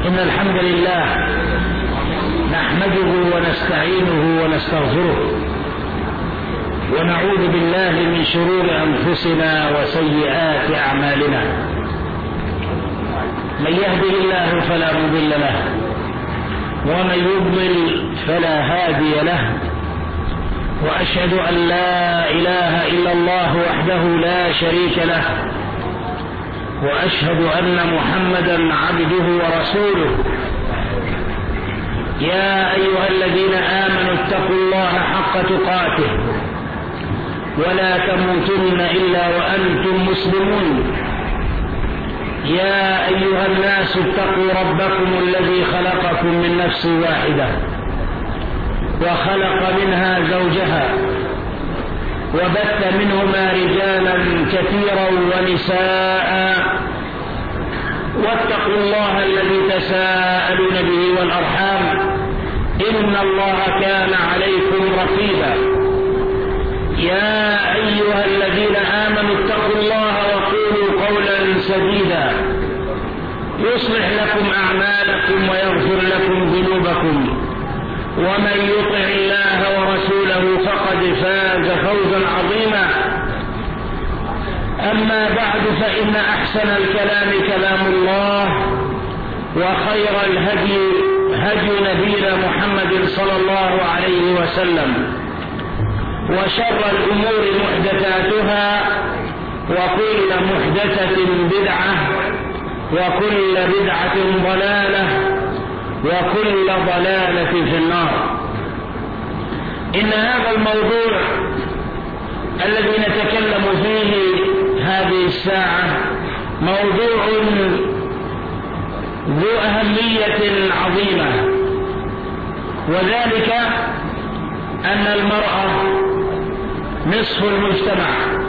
إن الحمد لله نحمده ونستعينه ونستغفره ونعوذ بالله من شرور أنفسنا وسيئات أعمالنا. من يهده الله فلا مضل له ومن يضلل فلا هادي له، وأشهد أن لا إله إلا الله وحده لا شريك له، وأشهد أن محمدا عبده ورسوله. يا أيها الذين آمنوا اتقوا الله حق تقاته ولا تموتن إلا وأنتم مسلمون. يا أيها الناس اتقوا ربكم الذي خلقكم من نفس واحدة وخلق منها زوجها وبث منهما رجالا كثيرا ونساء، واتقوا الله الذي تساءلون به والأرحام إن الله كان عليكم رقيبا. يا أيها الذين آمنوا اتقوا الله وقولوا قولا سديدا يصلح لكم أعمالكم ويغفر لكم ذنوبكم، ومن يطع الله ورسوله فقد فاز فوزا عظيما. أما بعد، فإن أحسن الكلام كلام الله، وخير الهدي هدي نبينا محمد صلى الله عليه وسلم، وشر الأمور محدثاتها، وكل محدثة بدعة، وكل بدعة ضلالة، وكل ضلالة في النار. إن هذا الموضوع الذي نتكلم فيه هذه الساعة موضوع ذو أهمية عظيمة، وذلك أن المرأة نصف المجتمع،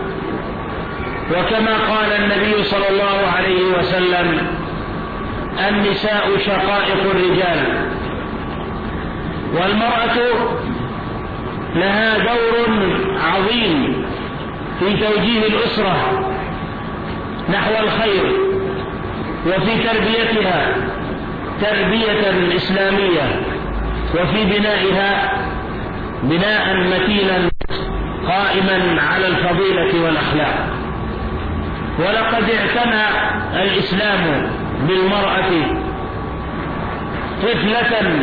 وكما قال النبي صلى الله عليه وسلم: النساء شقائق الرجال. والمرأة لها دور عظيم في توجيه الأسرة نحو الخير، وفي تربيتها تربية إسلامية، وفي بنائها بناء متينا قائما على الفضيلة والأخلاق. ولقد اعتنى الإسلام بالمرأة طفلة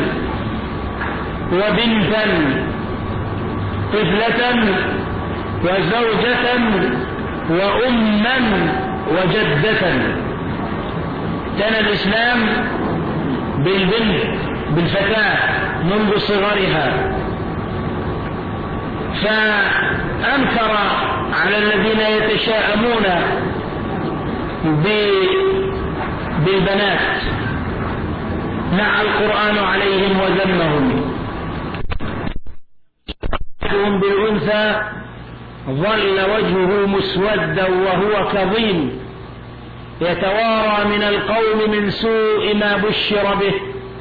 وبنتا، طفلة وزوجة وأما وجدة. كان الإسلام بالبنت، بالفتاة منذ صغرها، فأنكر على الذين يتشاءمون بالبنات، نعى القرآن عليهم وذمهم. بالأنثى ظل وجهه مسودا وهو كظيم، يتوارى من القوم من سوء ما بشر به،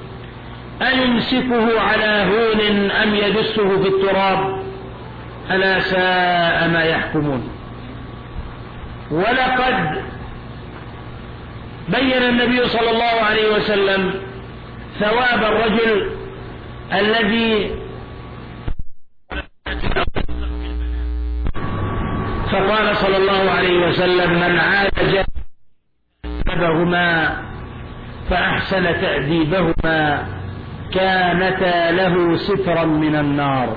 أيمسكه على هون أم يدسه في التراب، ألا ساء ما يحكمون. ولقد بين النبي صلى الله عليه وسلم ثواب الرجل الذي فقال صلى الله عليه وسلم: من عالج أدبهما فأحسن تأديبهما كانتا له سترا من النار.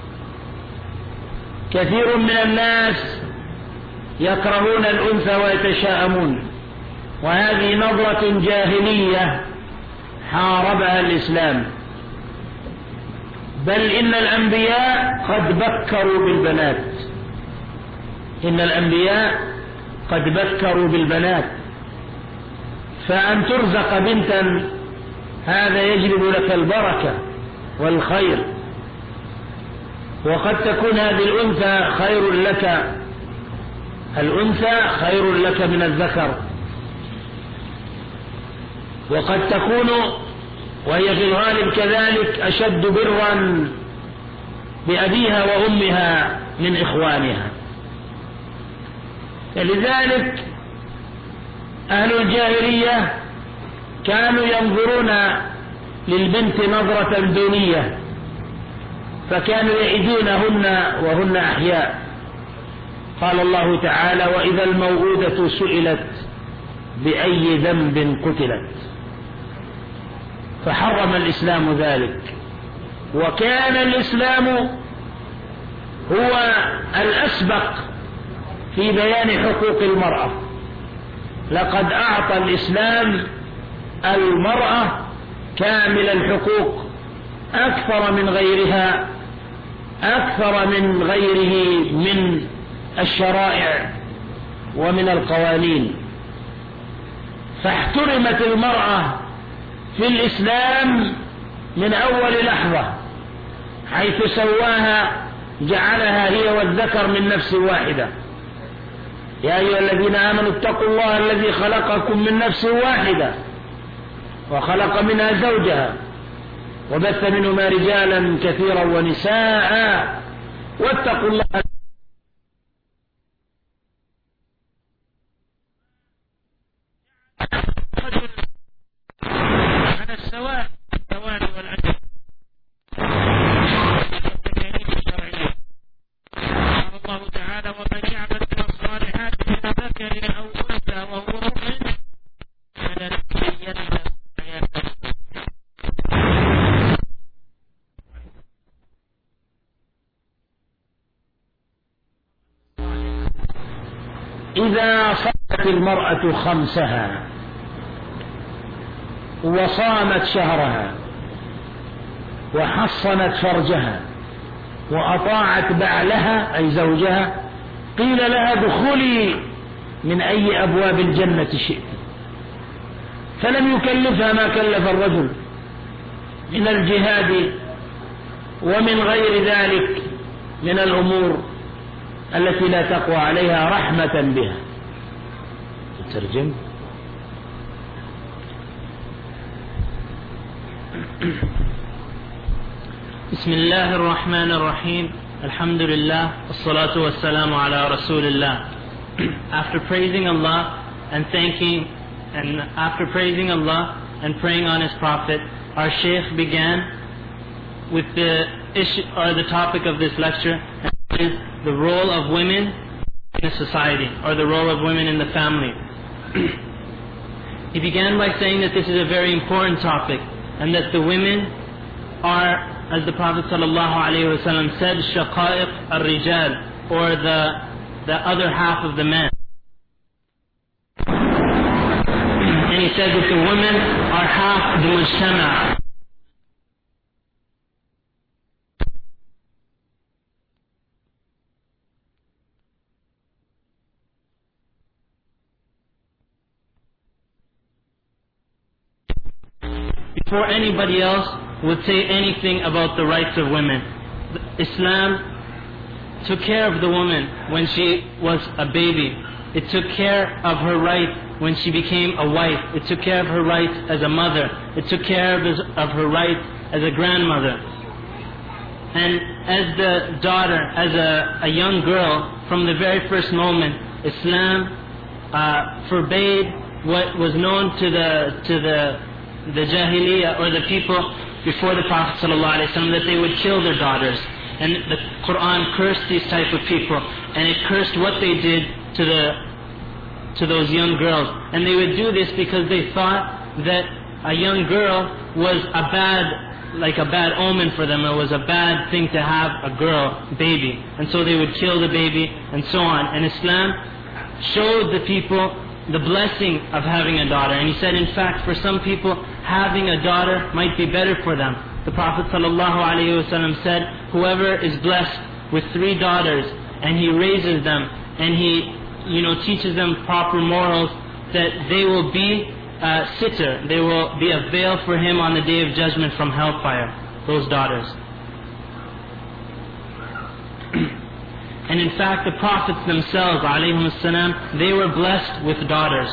كثير من الناس يكرهون الأنثى ويتشاءمون، وهذه نظرة جاهلية حاربها الإسلام. بل إن الأنبياء قد بكروا بالبنات، إن الأنبياء قد بكروا بالبنات. فأن ترزق بنتا هذا يجلب لك البركة والخير، وقد تكون هذه الأنثى خير لك، الأنثى خير لك من الذكر، وقد تكون وهي في الغالب كذلك أشد برا بأبيها وأمها من إخوانها. فلذلك أهل الجاهلية كانوا ينظرون للبنت نظرة دونية، فكانوا يعيدونهن وهن أحياء. قال الله تعالى: وإذا الموءودة سئلت بأي ذنب قتلت. فحرم الإسلام ذلك، وكان الإسلام هو الأسبق في بيان حقوق المرأة. لقد أعطى الإسلام المرأة كامل الحقوق أكثر من غيرها، أكثر من غيره من الشرائع ومن القوانين. فاحترمت المرأة في الإسلام من أول لحظة، حيث سواها جعلها هي والذكر من نفس واحدة. يا أيها الذين آمنوا اتقوا الله الذي خلقكم من نفس واحدة وخلق منها زوجها وبث منهما رجالا كثيرا ونساء واتقوا الله على السواء والعدل. قال الله تعالى: ومن يعمل من الصالحات من ذكر أو أنثى وهو مؤمن فلنحيينه حياة. إذا صلت المرأة خمسها وصامت شهرها وحصنت فرجها وأطاعت بعلها أي زوجها، قيل لها: ادخلي من أي أبواب الجنة شئت. فلم يكلفها ما كلف الرجل من الجهاد ومن غير ذلك من الأمور التي لا تقوى عليها رحمة بها. ترجم. بسم الله الرحمن الرحيم. الحمد لله والصلاة والسلام على رسول الله. After praising Allah and praying on His Prophet, our Shaykh began with the issue or the topic of this lecture, and that is the role of women in a society, or the role of women in the family. He began by saying that this is a very important topic, and that the women are, as the Prophet ﷺ said, shaqa'iq al-rijal, or the other half of the men. And he said that the women are half the mujtama'. Before anybody else would say anything about the rights of women, Islam took care of the woman when she was a baby. It took care of her right when she became a wife. It took care of her right as a mother. It took care of her right as a grandmother. And as the daughter, as a young girl, from the very first moment, Islam forbade what was known to the Jahiliyyah, or the people before the Prophet ﷺ, that they would kill their daughters. And the Quran cursed these type of people, and it cursed what they did to those young girls. And they would do this because they thought that a young girl was a bad omen for them. It was a bad thing to have a girl, baby. And so they would kill the baby, and so on. And Islam showed the people the blessing of having a daughter. And he said, in fact, for some people, having a daughter might be better for them. The Prophet ﷺ said, whoever is blessed with 3 daughters, and he raises them, and he teaches them proper morals, that they will be a sitter, they will be a veil for him on the Day of Judgment from hellfire, those daughters. And in fact, the Prophets themselves, ﷺ, they were blessed with daughters.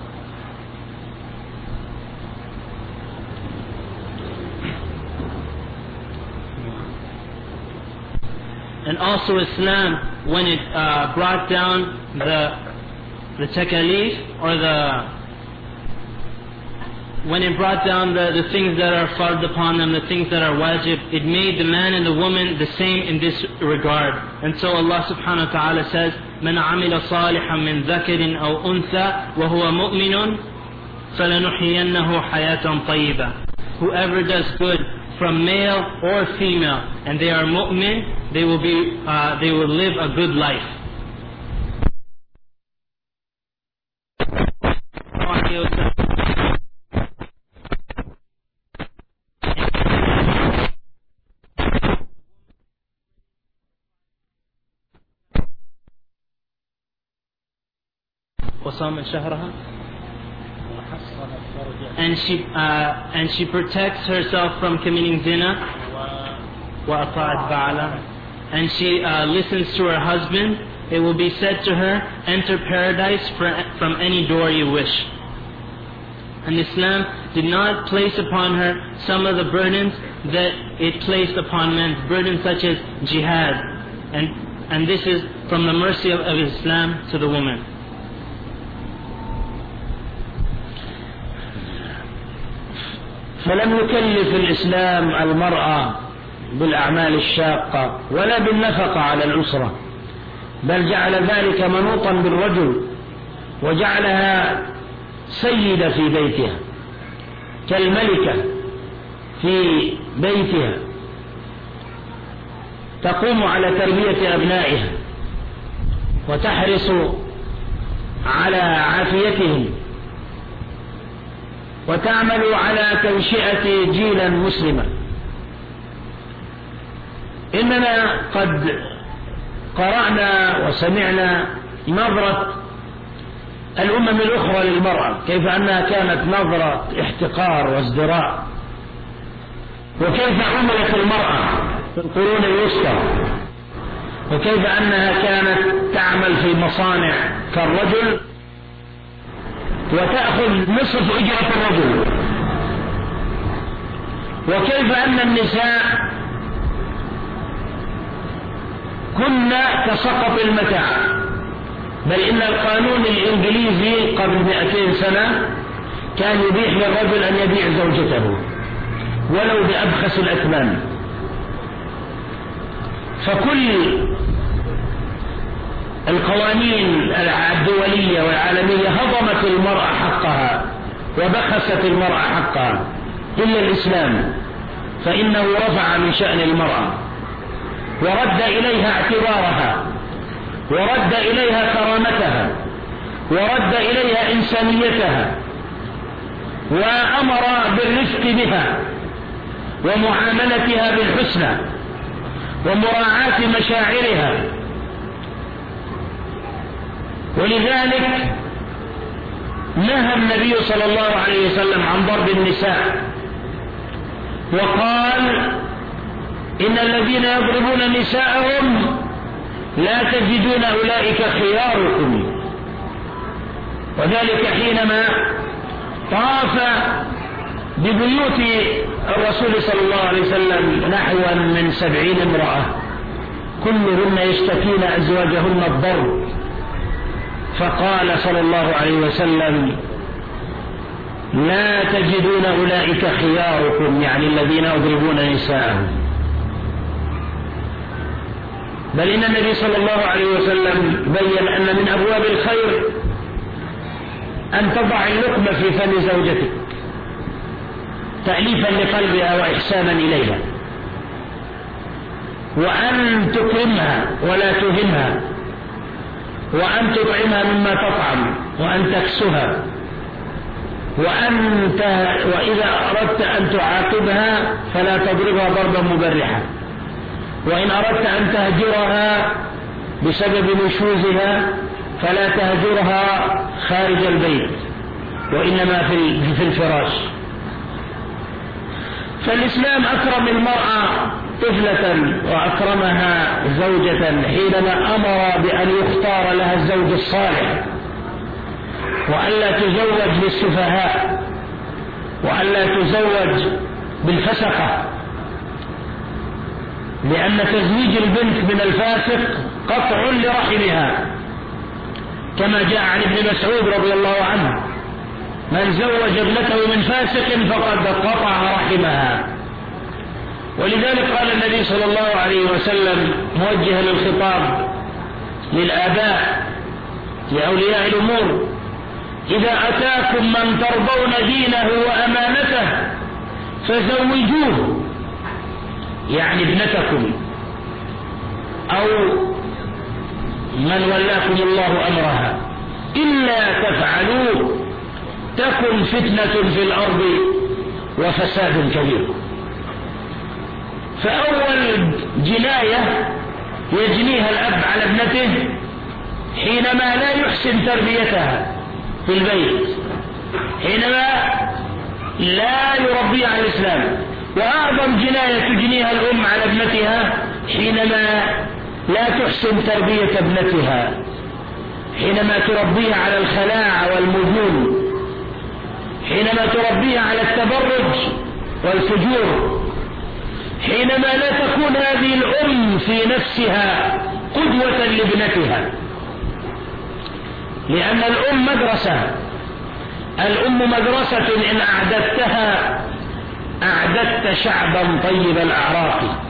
And also Islam, when it brought down the takalif, or when it brought down the things that are fard upon them, the things that are wajib, it made the man and the woman the same in this regard. And so Allah subhanahu wa ta'ala says, مَنْ عَمِلَ صَالِحًا مِنْ ذَكَرٍ أَوْ أُنْثَى وَهُوَ مُؤْمِنٌ فَلَنُحْيِيَنَّهُ حَيَاةً طَيِّبَةً. Whoever does good from male or female, and they are mu'min, they will live a good life. وصامت شهرها and she protects herself from committing zina وأطاعت بعلها, and she listens to her husband, it will be said to her, enter paradise from any door you wish. And Islam did not place upon her some of the burdens that it placed upon men, burdens such as jihad, and this is from the mercy of Islam to the woman. فلم يكلف الإسلام المرأة بالأعمال الشاقة ولا بالنفقة على الأسرة، بل جعل ذلك منوطا بالرجل، وجعلها سيدة في بيتها كالملكة في بيتها، تقوم على تربية أبنائها وتحرص على عافيتهم وتعمل على تنشئة جيلا مسلما. إننا قد قرأنا وسمعنا نظرة الأمم الأخرى للمرأة، كيف أنها كانت نظرة احتقار وازدراء، وكيف عملت المرأة في القرون الوسطى، وكيف أنها كانت تعمل في مصانع كالرجل وتأخذ نصف أجرة الرجل، وكيف أن النساء كن كسقط المتاع، بل إن القانون الإنجليزي قبل 200 سنة كان يبيح للرجل أن يبيع زوجته ولو بأبخس الأثمان. فكل القوانين الدولية والعالمية هضمت المرأة حقها وبخست المرأة حقها، إلا الإسلام فإنه رفع من شأن المرأة ورد إليها اعتبارها، ورد إليها كرامتها، ورد إليها إنسانيتها، وأمر بالرفق بها ومعاملتها بالحسنى ومراعاة مشاعرها. ولذلك نهى النبي صلى الله عليه وسلم عن ضرب النساء، وقال إن الذين يضربون نساءهم لا تجدون أولئك خياركم. وذلك حينما طاف ببيوت الرسول صلى الله عليه وسلم نحو من 70 امرأة كلهن يشتكين أزواجهن الضرب، فقال صلى الله عليه وسلم لا تجدون أولئك خياركم، يعني الذين يضربون نساءهم. بل إن النبي صلى الله عليه وسلم بين أن من أبواب الخير أن تضع اللقمة في فم زوجتك تأليفا لقلبها وإحسانا إليها، وأن تكرمها ولا تهنها، وأن تطعمها مما تطعم، وأن تكسها، وإذا أردت أن تعاقبها فلا تضربها ضربا مبرحا، وإن أردت أن تهجرها بسبب نشوزها فلا تهجرها خارج البيت وإنما في الفراش. فالإسلام أكرم المرأة طفلة وأكرمها زوجة حينما أمر بأن يختار لها الزوج الصالح، وألا تزوج بالسفهاء، وألا تزوج بالفسقة، لأن تزويج البنت من الفاسق قطع لرحمها، كما جاء عن ابن مسعود رضي الله عنه من زوج ابنته من فاسق فقد قطع رحمها. ولذلك قال النبي صلى الله عليه وسلم موجها للخطاب للآباء لأولياء الأمور: إذا أتاكم من ترضون دينه وأمانته فزوجوه، يعني ابنتكم أو من ولاكم الله أمرها، إلا تفعلوا تكن فتنة في الأرض وفساد كبير. فأول جناية يجنيها الأب على ابنته حينما لا يحسن تربيتها في البيت، حينما لا يربيها على الإسلام. وأعظم جناية تجنيها الأم على ابنتها حينما لا تحسن تربية ابنتها، حينما تربيها على الخلاعة والمجون، حينما تربيها على التبرج والفجور، حينما لا تكون هذه الأم في نفسها قدوة لابنتها. لأن الأم مدرسة، الأم مدرسة إن أعددتها أعددت شعبا طيب الأعراق.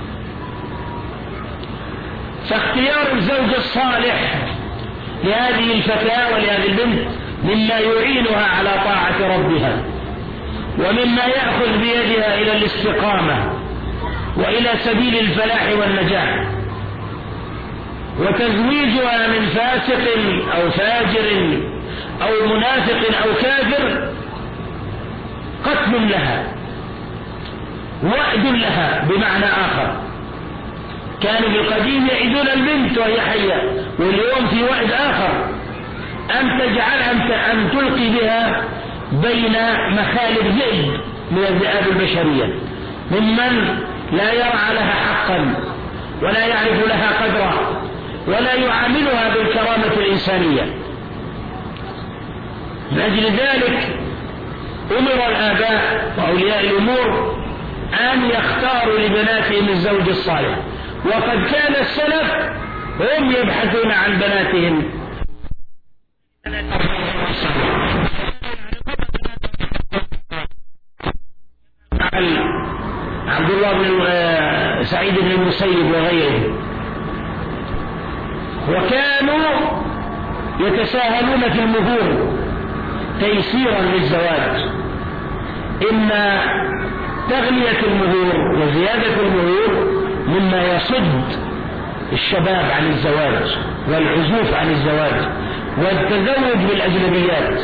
فاختيار الزوج الصالح لهذه الفتاة ولهذه البنت مما يعينها على طاعة ربها، ومما يأخذ بيدها إلى الاستقامة وإلى سبيل الفلاح والنجاح. وتزويجها من فاسق أو فاجر أو منافق أو كافر قتل لها، وعد لها بمعنى آخر. كانوا بالقديم يعدون البنت وهي حية، واليوم في وعد آخر، أن تجعلها أن تلقي بها بين مخالب ذئب من الذئاب البشرية، ممن لا يرعى لها حقا ولا يعرف لها قدرا ولا يعاملها بالكرامة الإنسانية. من أجل ذلك أمر الآباء وأولياء الأمور أن يختاروا لبناتهم الزوج الصالح، وقد كان السلف هم يبحثون عن بناتهم. عبد الله بن سعيد بن المسيب وغيره، وكانوا يتساهلون في المهور تيسيرا للزواج. إن تغلية المهور وزيادة المهور مما يصد الشباب عن الزواج والعزوف عن الزواج والتزوج بالأجنبيات.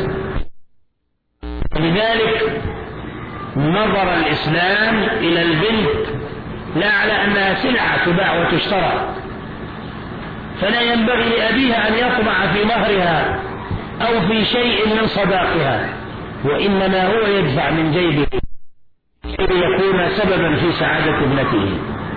لذلك نظر الإسلام إلى البنت لا على أنها سلعة تباع وتشترى، فلا ينبغي لأبيها أن يطمع في مهرها أو في شيء من صداقها، وإنما هو يدفع من جيبه ليكون سببا في سعادة ابنته.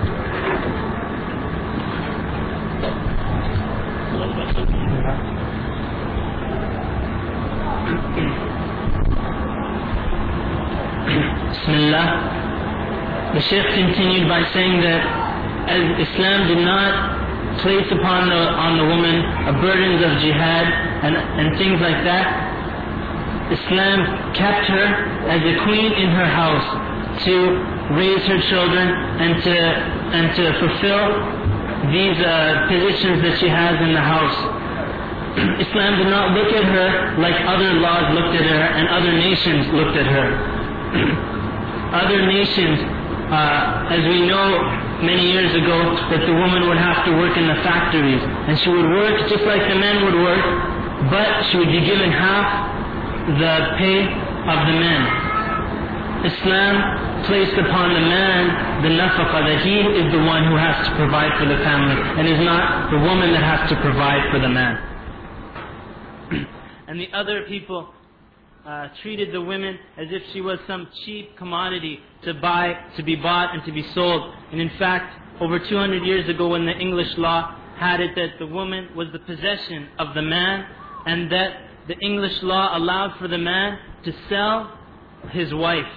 Bismillah. The Shaykh continued by saying that as Islam did not place upon the woman a burdens of jihad and things like that, Islam kept her as a queen in her house to raise her children and to fulfill these positions that she has in the house. Islam did not look at her like other laws looked at her and other nations looked at her. Other nations, as we know many years ago, that the woman would have to work in the factories, and she would work just like the men would work, but she would be given half the pay of the men. Islam placed upon the man the nafaqah, that he is the one who has to provide for the family, and is not the woman that has to provide for the man. And the other people treated the women as if she was some cheap commodity to be bought and to be sold. And in fact, over 200 years ago, when the English law had it that the woman was the possession of the man, and that the English law allowed for the man to sell his wife.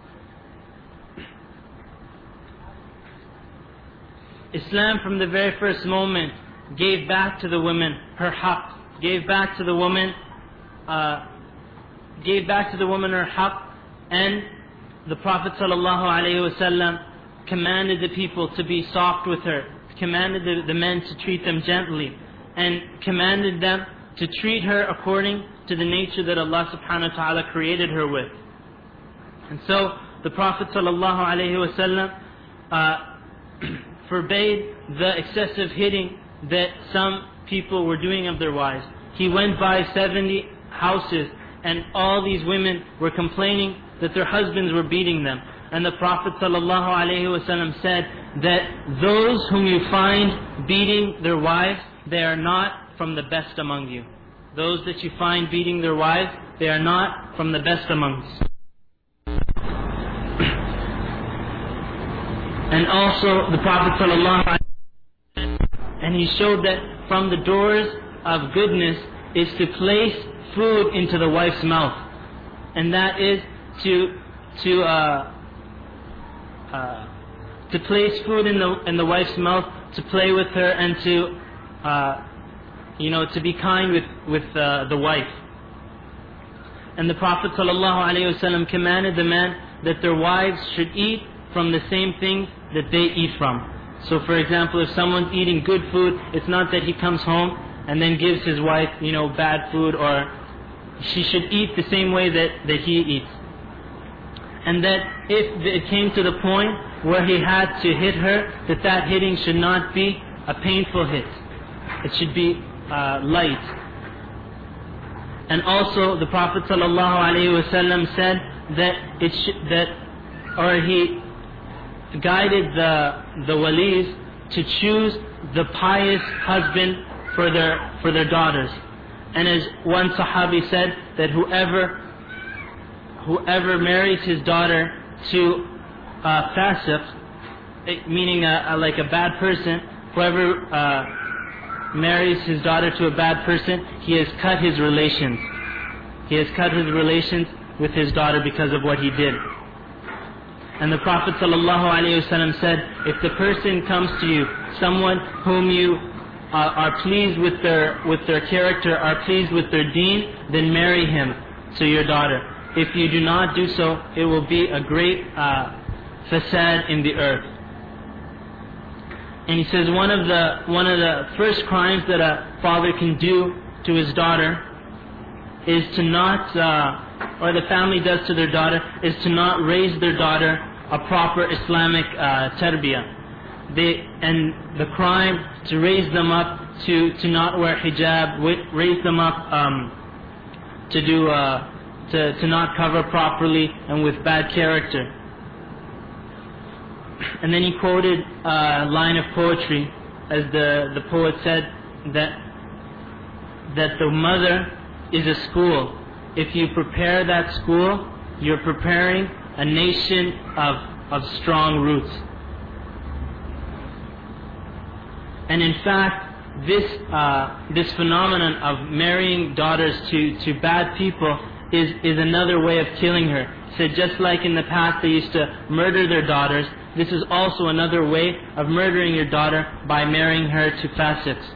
Islam from the very first moment gave back to the woman her haqq, gave back to the woman gave back to the woman her haqq, and the Prophet ﷺ commanded the people to be soft with her, commanded the men to treat them gently, and commanded them to treat her according to the nature that Allah subhanahu wa ta'ala created her with. And so the Prophet ﷺ forbade the excessive hitting that some people were doing of their wives. He went by 70 houses, and all these women were complaining that their husbands were beating them. And the Prophet ﷺ said that those whom you find beating their wives, they are not from the best among you. Those that you find beating their wives, they are not from the best among you. And also the Prophet ﷺ, and he showed that from the doors of goodness is to place food into the wife's mouth, and that is to place food in the wife's mouth, to play with her, and to be kind with the wife. And the Prophet ﷺ commanded the men that their wives should eat from the same things that they eat from. So for example, if someone's eating good food, it's not that he comes home and then gives his wife, bad food, or she should eat the same way that he eats. And that if it came to the point where he had to hit her, that hitting should not be a painful hit. It should be light. And also the Prophet ﷺ said that he guided the walis to choose the pious husband for their daughters. And as one Sahabi said, that whoever marries his daughter to fasiq, meaning like a bad person, whoever marries his daughter to a bad person, he has cut his relations. He has cut his relations with his daughter because of what he did. And the Prophet ﷺ said, if the person comes to you, someone whom you are pleased with their character, are pleased with their deen, then marry him to your daughter. If you do not do so, it will be a great fasad in the earth. And he says one of the first crimes that a father can do to his daughter is to not, or the family does to their daughter, is to not raise their daughter a proper Islamic tarbiyah. And the crime to raise them up to not wear hijab, raise them up to not cover properly and with bad character. And then he quoted a line of poetry, as the poet said, that the mother is a school. If you prepare that school, you're preparing a nation of strong roots. And in fact, this phenomenon of marrying daughters to bad people is another way of killing her. So just like in the past they used to murder their daughters, this is also another way of murdering your daughter by marrying her to fasiqs.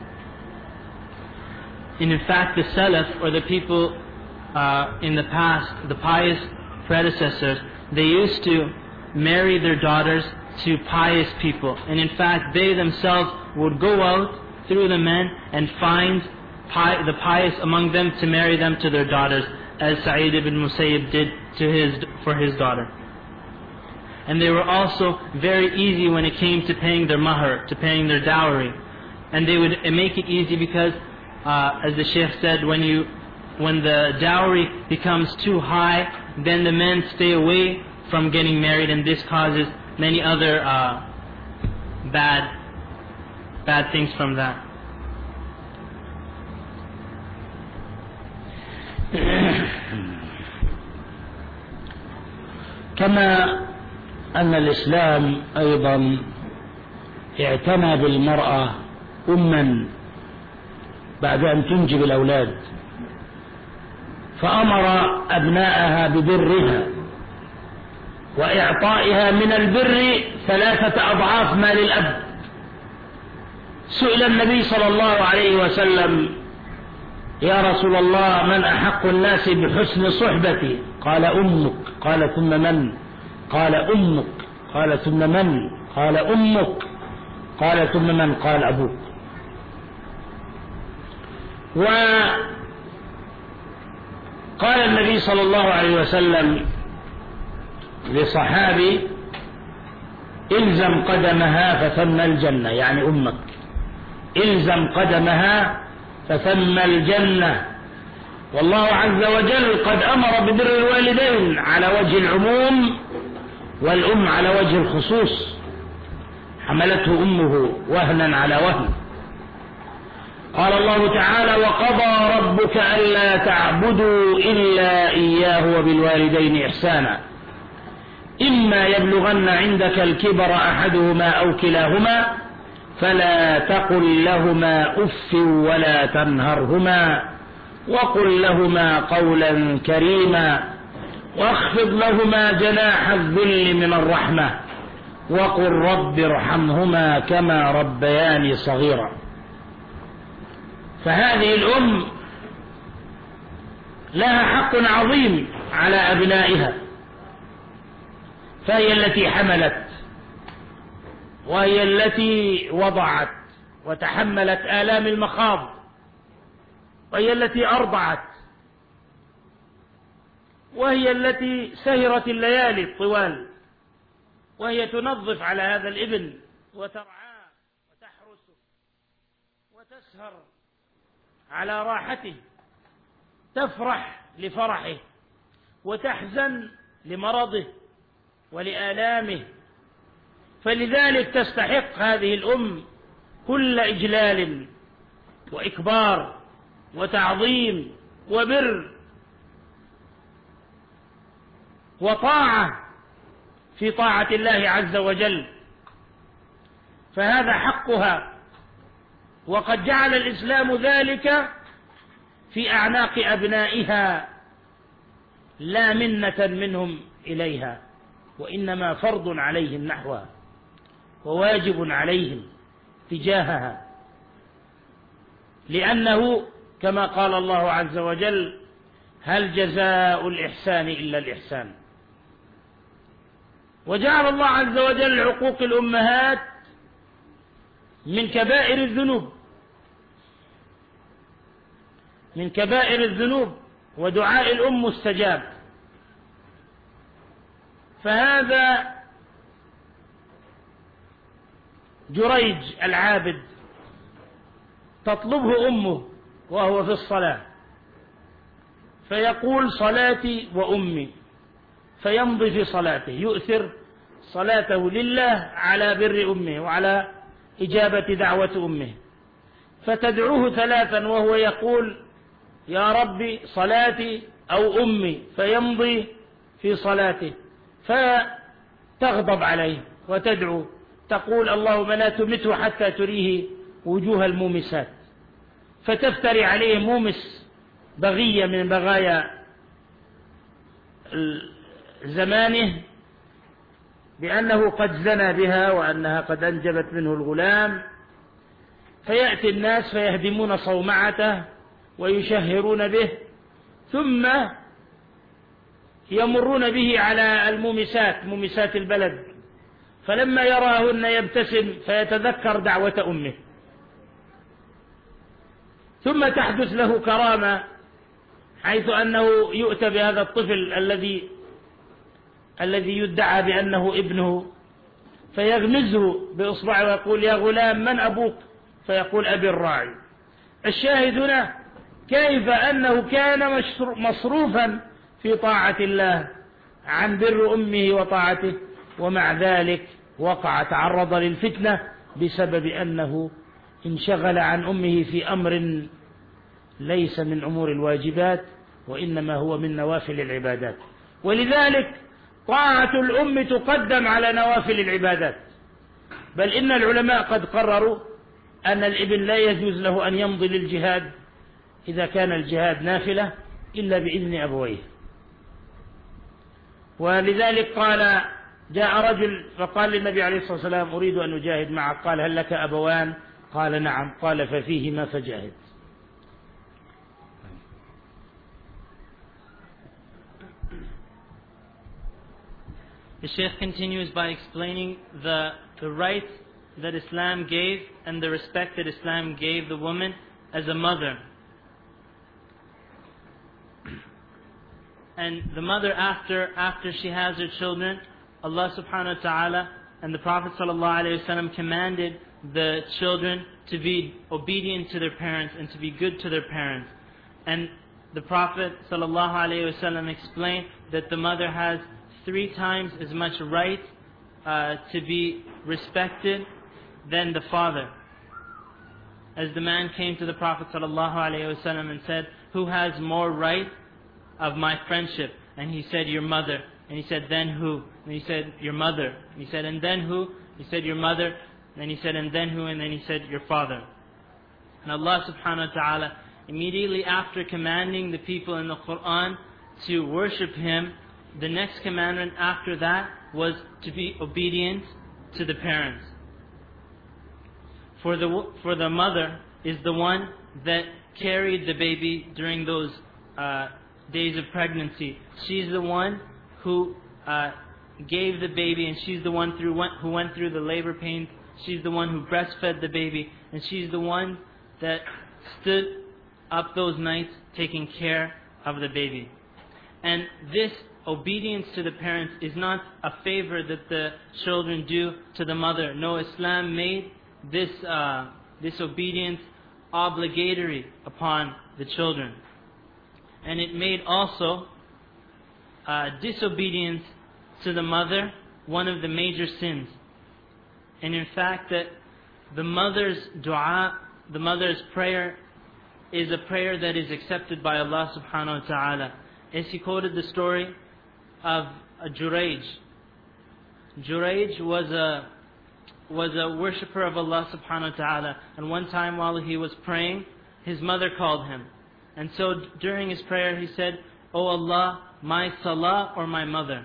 And in fact, the Salaf, or the people in the past, the pious predecessors, they used to marry their daughters to pious people. And in fact, they themselves would go out through the men and find the pious among them to marry them to their daughters, as Sa'id ibn Musayyib did for his daughter. And they were also very easy when it came to paying their mahr, to paying their dowry. And they would make it easy because, as the Shaykh said, when the dowry becomes too high, then the men stay away from getting married, and this causes many other bad things from that. كما أن الإسلام أيضا اعتنى بالمرأة أما بعد أن تنجب الأولاد، فأمر أبناءها ببرها وإعطائها من البر 3 أضعاف ما للأب. سئل النبي صلى الله عليه وسلم يا رسول الله من أحق الناس بحسن صحبتي؟ قال أمك. قال ثم من؟ قال أمك. قال ثم من؟ قال أمك. قال ثم من؟ قال أبوك. وقال النبي صلى الله عليه وسلم لصحابي الزم قدمها فثم الجنة، يعني أمك، الزم قدمها فثم الجنة. والله عز وجل قد أمر ببر الوالدين على وجه العموم، والأم على وجه الخصوص، حملته أمه وهنا على وهن. قال الله تعالى وقضى ربك ألا تعبدوا إلا إياه وبالوالدين إحسانا إما يبلغن عندك الكبر أحدهما أو كلاهما فلا تقل لهما أف ولا تنهرهما وقل لهما قولا كريما واخفض لهما جناح الذل من الرحمة وقل رب ارحمهما كما ربياني صغيرا. فهذه الأم لها حق عظيم على أبنائها، فهي التي حملت وهي التي وضعت وتحملت آلام المخاض وهي التي أرضعت وهي التي سهرت الليالي الطوال وهي تنظف على هذا الابن وترعاه وتحرسه وتسهر على راحته، تفرح لفرحه وتحزن لمرضه ولآلامه. فلذلك تستحق هذه الأم كل إجلال وإكبار وتعظيم وبر وطاعة في طاعة الله عز وجل، فهذا حقها. وقد جعل الإسلام ذلك في أعناق أبنائها لا منة منهم إليها، وإنما فرض عليهم نحوها وواجب عليهم تجاهها، لأنه كما قال الله عز وجل هل جزاء الإحسان إلا الإحسان. وجعل الله عز وجل عقوق الأمهات من كبائر الذنوب، من كبائر الذنوب، ودعاء الأم مستجاب. فهذا جريج العابد تطلبه أمه وهو في الصلاة فيقول صلاتي وأمي، فيمضي في صلاته يؤثر صلاته لله على بر أمه وعلى إجابة دعوة أمه، فتدعوه ثلاثا وهو يقول يا ربي صلاتي أو أمي، فيمضي في صلاته فتغضب عليه وتدعو تقول اللهم لا تمته حتى تريه وجوه المومسات، فتفتري عليه مومس بغية من بغايا زمانه بأنه قد زنى بها وأنها قد أنجبت منه الغلام، فيأتي الناس فيهدمون صومعته ويشهرون به، ثم يمرون به على المومسات مومسات البلد، فلما يراهن يبتسم فيتذكر دعوة أمه، ثم تحدث له كرامة حيث أنه يؤتى بهذا الطفل الذي يدعى بأنه ابنه، فيغمزه بإصبعه ويقول يا غلام من أبوك؟ فيقول أبي الراعي. الشاهد هنا كيف أنه كان مصروفا في طاعة الله عن بر أمه وطاعته، ومع ذلك تعرض للفتنة بسبب أنه انشغل عن أمه في أمر ليس من أمور الواجبات وإنما هو من نوافل العبادات. ولذلك طاعة الأم تقدم على نوافل العبادات، بل إن العلماء قد قرروا أن الابن لا يجوز له أن يمضي للجهاد إذا كان الجهاد نافلة إلا بإذن أبويه. ولذلك قال جاء رجل فقال للنبي عليه الصلاة والسلام أريد أن أجاهد معك، قال هل لك أبوان؟ قال نعم، قال ففيهما فجاهد. The Shaykh continues by explaining the rights that Islam gave and the respect that Islam gave the woman as a mother. And the mother, after she has her children, Allah subhanahu wa ta'ala and the Prophet sallallahu alaihi wasallam commanded the children to be obedient to their parents and to be good to their parents. And the Prophet sallallahu alaihi wasallam explained that the mother has 3 times as much right to be respected than the father. As the man came to the Prophet sallallahu alaihi wasallam and said, "Who has more right of my friendship?" And he said, "Your mother." And he said, "Then who?" And he said, "Your mother." And he said, "And then who?" He said, "Your mother." And then he said, "And then who?" And then he said, "Your father." And Allah subhanahu wa ta'ala, immediately after commanding the people in the Quran to worship Him, the next commandment after that was to be obedient to the parents. For the mother is the one that carried the baby during those days of pregnancy. She's the one who gave the baby, and she's the one who went through the labor pains. She's the one who breastfed the baby, and she's the one that stood up those nights taking care of the baby. And this obedience to the parents is not a favor that the children do to the mother. No, Islam made this obedience obligatory upon the children. And it made also disobedience to the mother one of the major sins. And in fact, that the mother's dua, the mother's prayer, is a prayer that is accepted by Allah subhanahu wa ta'ala. As he quoted the story of Jurayj. Jurayj was a worshipper of Allah subhanahu wa ta'ala. And one time while he was praying, his mother called him. And so during his prayer he said, "Oh Allah, my salah or my mother?"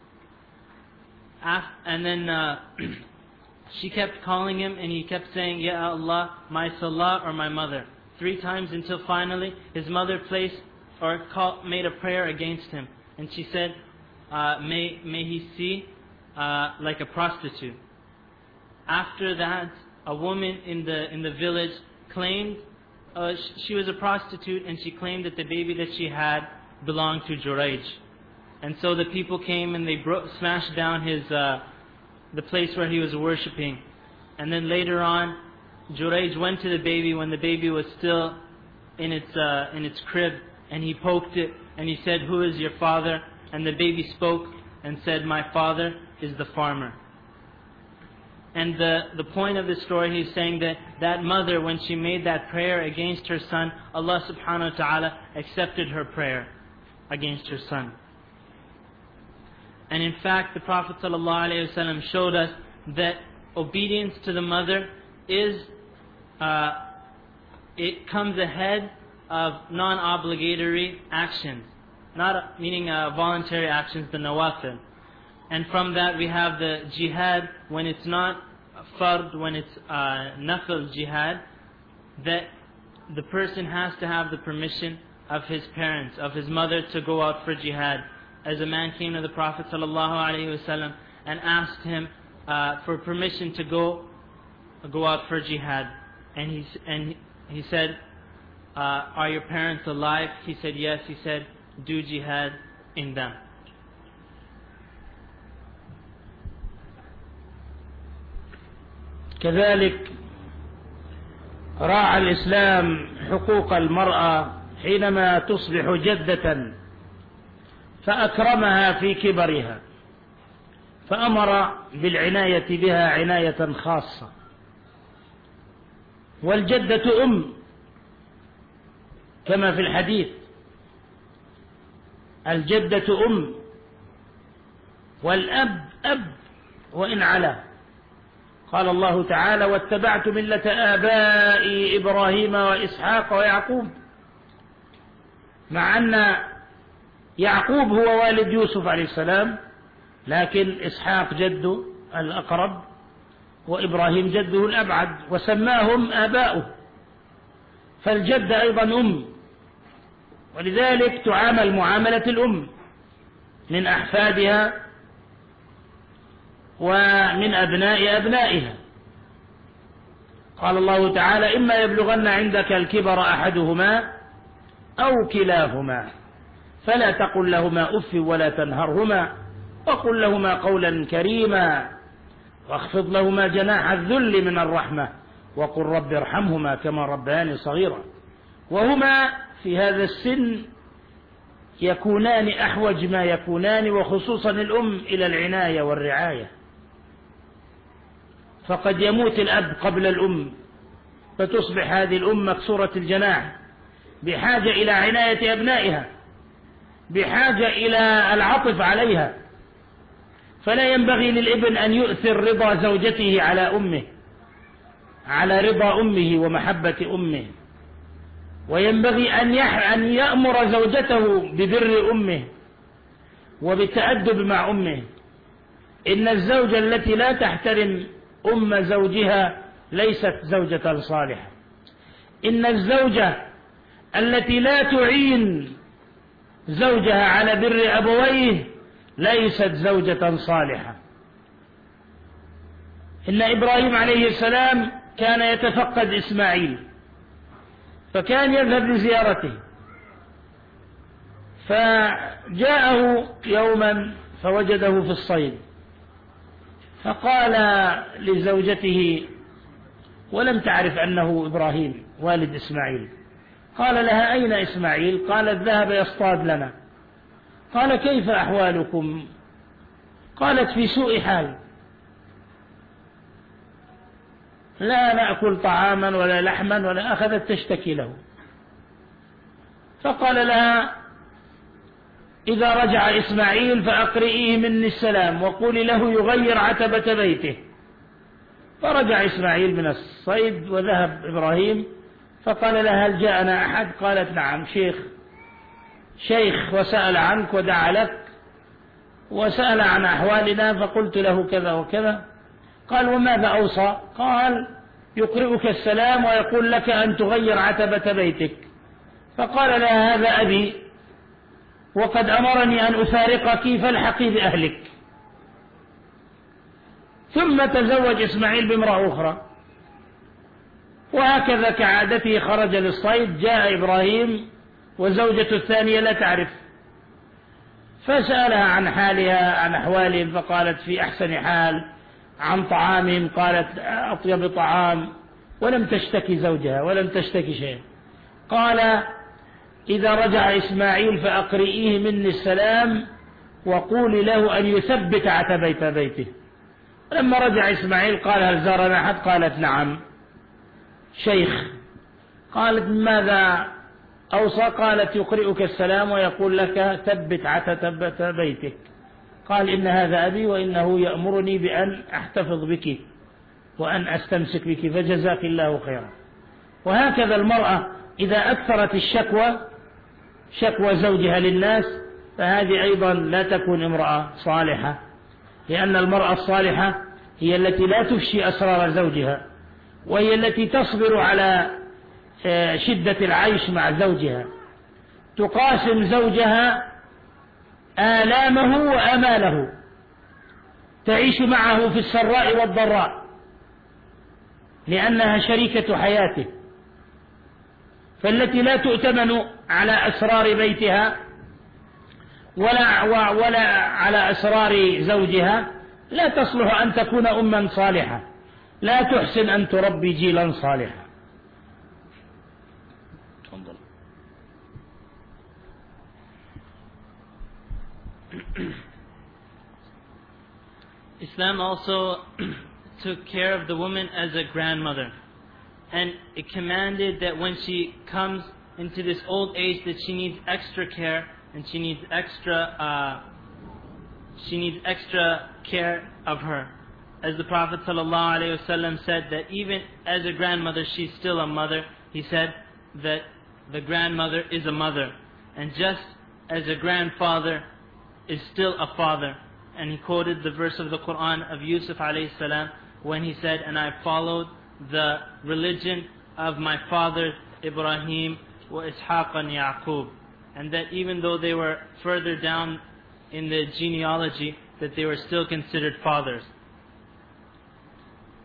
And then she kept calling him, and he kept saying, "Ya Allah, my salah or my mother?" 3 times, until finally his mother made a prayer against him. And she said, may he see like a prostitute. After that, a woman in the village claimed she was a prostitute, and she claimed that the baby that she had belonged to Jurayj. And so the people came and they smashed down the place where he was worshipping. And then later on, Jurayj went to the baby when the baby was still in its crib, and he poked it and he said, "Who is your father?" And the baby spoke and said, "My father is the farmer." And the point of this story, he's saying that mother, when she made that prayer against her son, Allah subhanahu wa ta'ala accepted her prayer against her son. And in fact, the Prophet sallallahu alaihi wasallam showed us that obedience to the mother it comes ahead of non-obligatory actions, meaning voluntary actions, the nawafil. And from that we have the jihad, when it's not fard, when it's nafil jihad, that the person has to have the permission of his parents, of his mother, to go out for jihad. As a man came to the Prophet ﷺ and asked him for permission to go out for jihad, and he said, "Are your parents alive?" He said, "Yes." He said, "Do jihad in them." كذلك راعى الإسلام حقوق المرأة حينما تصبح جدة، فأكرمها في كبرها، فأمر بالعناية بها عناية خاصة. والجدة أم كما في الحديث، الجدة أم والأب أب وإن علا. قال الله تعالى: واتبعت ملة آبائي إبراهيم وإسحاق ويعقوب، مع أن يعقوب هو والد يوسف عليه السلام، لكن إسحاق جده الأقرب وإبراهيم جده الأبعد، وسماهم آباؤه، فالجدة أيضا أم، ولذلك تعامل معاملة الأم من أحفادها ومن أبناء أبنائها. قال الله تعالى: إما يبلغن عندك الكبر أحدهما أو كلاهما فلا تقل لهما أف ولا تنهرهما وقل لهما قولا كريما واخفض لهما جناح الذل من الرحمة وقل رب ارحمهما كما ربياني صغيرا. وهما في هذا السن يكونان أحوج ما يكونان، وخصوصا الأم، إلى العناية والرعاية، فقد يموت الأب قبل الأم فتصبح هذه الأم مكسورة الجناح، بحاجة إلى عناية أبنائها، بحاجة إلى العطف عليها. فلا ينبغي للابن أن يؤثر رضا زوجته على أمه، على رضا أمه ومحبة أمه، وينبغي أن يأمر زوجته ببر أمه وبالتأدب مع أمه. إن الزوجة التي لا تحترم أم زوجها ليست زوجة صالحة. إن الزوجة التي لا تعين زوجها على بر أبويه ليست زوجة صالحة. إن إبراهيم عليه السلام كان يتفقد إسماعيل، فكان يذهب لزيارته، فجاءه يوما فوجده في الصيد، فقال لزوجته ولم تعرف أنه إبراهيم والد إسماعيل، قال لها: أين إسماعيل؟ قالت: ذهب يصطاد لنا. قال: كيف أحوالكم؟ قالت: في سوء حال، لا نأكل طعاما ولا لحما ولا. أخذت تشتكي له، فقال لها: إذا رجع إسماعيل فأقرئيه مني السلام وقولي له يغير عتبة بيته. فرجع إسماعيل من الصيد وذهب إبراهيم، فقال لها: هل جاءنا أحد؟ قالت: نعم، شيخ وسأل عنك ودعا لك وسأل عن أحوالنا فقلت له كذا وكذا. قال: وماذا أوصى؟ قال: يقرئك السلام ويقول لك أن تغير عتبة بيتك. فقال لها: هذا أبي وقد أمرني أن أفارقك فالحقي بأهلك. ثم تزوج إسماعيل بامرأة أخرى، وهكذا كعادته خرج للصيد، جاء إبراهيم وزوجته الثانية لا تعرف، فسألها عن حالها، عن أحوالهم، فقالت: في أحسن حال. عن طعامهم قالت: أطيب طعام، ولم تشتكي زوجها ولم تشتكي شيء. قال: إذا رجع إسماعيل فأقرئيه مني السلام وقولي له أن يثبت عتبة بيته. لما رجع إسماعيل قال: هل زارنا أحد؟ قالت: نعم، شيخ. قالت: ماذا أوصى؟ قالت: يقرئك السلام ويقول لك ثبت عتبة بيتك. قال: إن هذا أبي وإنه يأمرني بأن أحتفظ بك وأن أستمسك بك، فجزاك الله خيرا. وهكذا المرأة إذا أكثرت شكوى زوجها للناس فهذه أيضا لا تكون امرأة صالحة، لأن المرأة الصالحة هي التي لا تفشي أسرار زوجها، وهي التي تصبر على شدة العيش مع زوجها، تقاسم زوجها آلامه وأماله، تعيش معه في السراء والضراء لأنها شريكة حياته. فالتي لا تؤتمن على أسرار بيتها ولا على أسرار زوجها لا تصلح أن تكون أما صالحة، لا تحسن أن تربي جيلا صالحا. تفضل. Islam also took care of the woman as a grandmother, and it commanded that when she comes into this old age that she needs extra care, and she needs extra care of her. As the Prophet ﷺ said that even as a grandmother she's still a mother. He said that the grandmother is a mother, and just as a grandfather is still a father. And he quoted the verse of the Quran of Yusuf alayhi salam when he said, and I followed the religion of my father Ibrahim wa Ishaq and Yaqub. And that even though they were further down in the genealogy, that they were still considered fathers.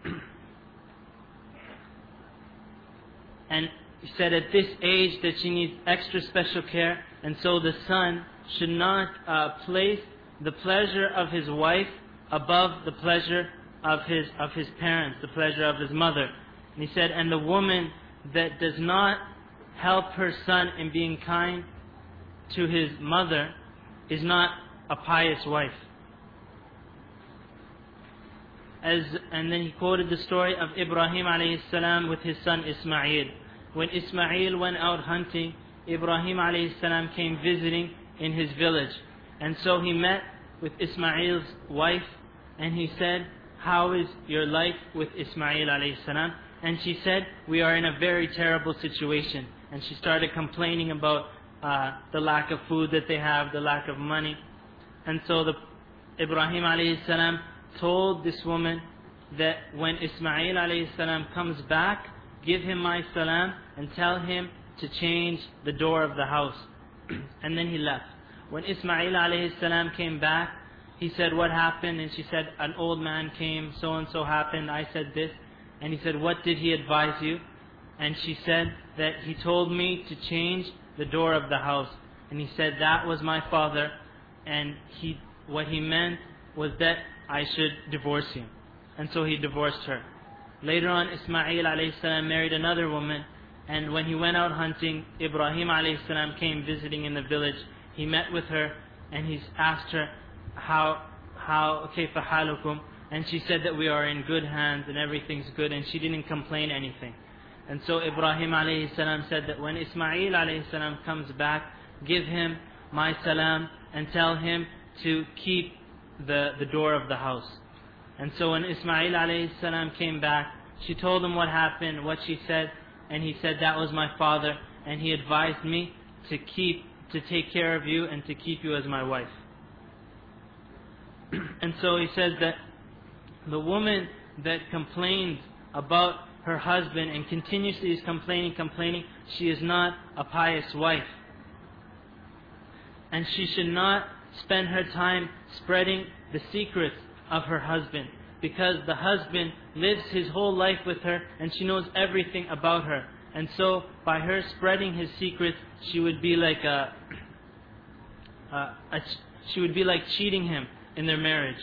And he said at this age that she needs extra special care, and so the son should not place the pleasure of his wife above the pleasure of his parents, the pleasure of his mother. And he said, and the woman that does not help her son in being kind to his mother is not a pious wife. And then he quoted the story of Ibrahim alayhi salam with his son Ismail. When Ismail went out hunting, Ibrahim alayhi salam came visiting in his village. And so he met with Ismail's wife, and he said, how is your life with Ismail alayhi salam? And she said, we are in a very terrible situation. And she started complaining about the lack of food that they have, the lack of money. And so Ibrahim alayhi salam told this woman that when Ismail alayhi salam comes back, give him my salam and tell him to change the door of the house. And then he left. When Ismail alayhi salam came back, he said, what happened? And she said, an old man came, so and so happened, I said this. And he said, what did he advise you? And she said that he told me to change the door of the house. And he said, that was my father, and what he meant was that I should divorce him. And so he divorced her. Later on, Ismail alayhi salam married another woman, and when he went out hunting, Ibrahim alayhi salam came visiting in the village. He met with her, and he asked her, how kayfa halukum? And she said that we are in good hands and everything's good, and she didn't complain anything. And so Ibrahim alayhi salam said that when Ismail alayhi salam comes back, give him my salam and tell him to keep the door of the house. And so when Ismail alayhi salam came back, she told him what happened, what she said, and he said, that was my father, and he advised me to take care of you and to keep you as my wife. And so he says that the woman that complains about her husband and continuously is complaining, she is not a pious wife. And she should not spend her time spreading the secrets of her husband, because the husband lives his whole life with her and she knows everything about her. And so by her spreading his secrets, she would be like cheating him in their marriage.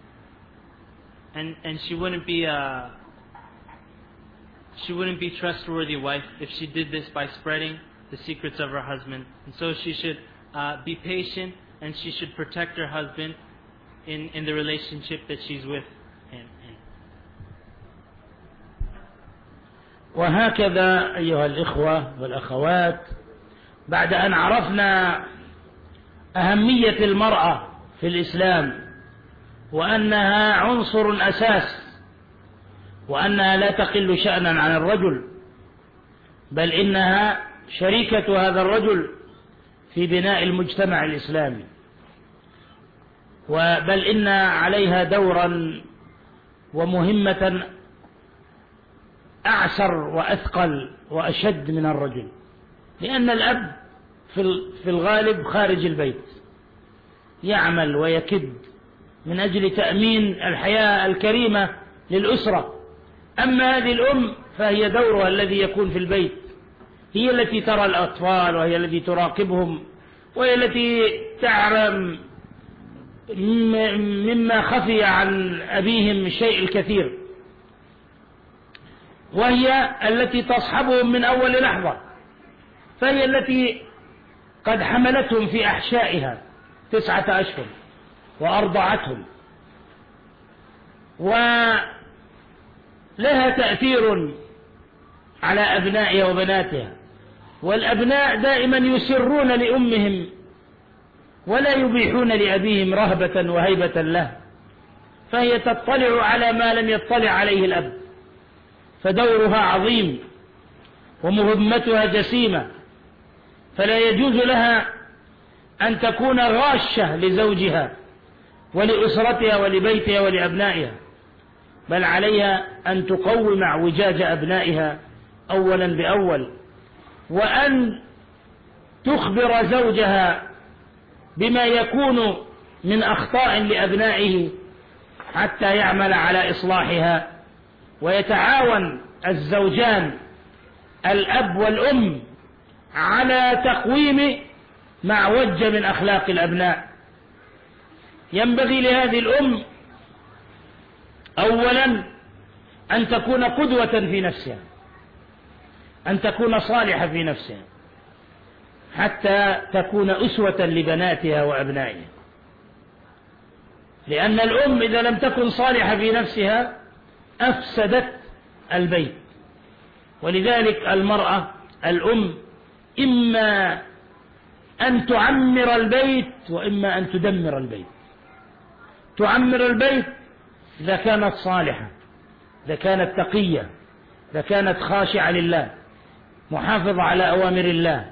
And she wouldn't be a trustworthy wife if she did this by spreading the secrets of her husband. And so she should be patient, and she should protect her husband in the relationship that she's with him. وهكذا أيها الإخوة والأخوات، بعد أن عرفنا أهمية المرأة في الإسلام وأنها عنصر أساس وأنها لا تقل شأنا عن الرجل، بل إنها شريكة هذا الرجل في بناء المجتمع الإسلامي، بل إن عليها دورا ومهمة أعسر وأثقل وأشد من الرجل، لأن الأب في الغالب خارج البيت يعمل ويكد من أجل تأمين الحياة الكريمة للأسرة. أما هذه الأم فهي دورها الذي يكون في البيت، هي التي ترى الأطفال، وهي التي تراقبهم، وهي التي تعلم مما خفي عن أبيهم الشيء الكثير، وهي التي تصحبهم من أول لحظة، فهي التي قد حملتهم في أحشائها 9 أشهر وأرضعتهم، ولها تأثير على أبنائها وبناتها. والأبناء دائما يسرون لأمهم ولا يبيحون لأبيهم رهبة وهيبة له، فهي تطلع على ما لم يطلع عليه الأب، فدورها عظيم ومهمتها جسيمة، فلا يجوز لها أن تكون غاشة لزوجها ولأسرتها ولبيتها ولأبنائها، بل عليها أن تقوم اعوجاج أبنائها أولا بأول، وأن تخبر زوجها بما يكون من أخطاء لأبنائه حتى يعمل على إصلاحها ويتعاون الزوجان الأب والأم على تقويم ما وج من أخلاق الأبناء. ينبغي لهذه الأم أولا أن تكون قدوة في نفسها، أن تكون صالحة في نفسها حتى تكون أسوة لبناتها وأبنائها، لأن الأم إذا لم تكن صالحة في نفسها أفسدت البيت. ولذلك المرأة الأم إما أن تعمر البيت وإما أن تدمر البيت. تعمر البيت إذا كانت صالحة، إذا كانت تقية، إذا كانت خاشعة لله، محافظة على أوامر الله،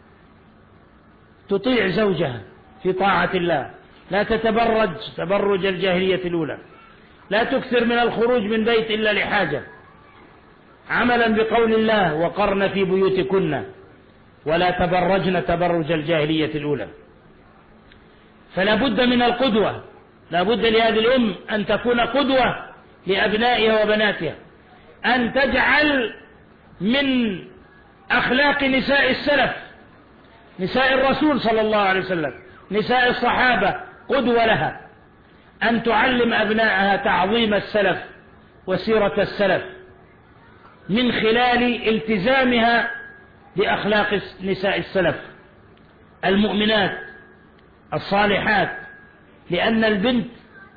تطيع زوجها في طاعة الله، لا تتبرج تبرج الجاهلية الأولى، لا تكثر من الخروج من بيت إلا لحاجة، عملا بقول الله وقرن في بيوتكن ولا تبرجن تبرج الجاهلية الأولى. فلا بد من القدوة، لا بد لهذه الأم أن تكون قدوة لأبنائها وبناتها، أن تجعل من أخلاق نساء السلف، نساء الرسول صلى الله عليه وسلم، نساء الصحابة قدوة لها، أن تعلم أبنائها تعظيم السلف وسيرة السلف من خلال التزامها بأخلاق نساء السلف المؤمنات الصالحات، لأن البنت